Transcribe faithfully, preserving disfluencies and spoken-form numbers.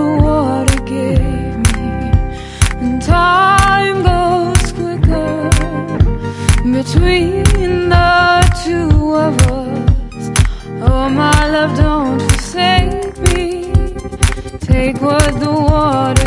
the water gave me. And time goes quicker between the two of us. Oh my love, don't forsake me. Take what the water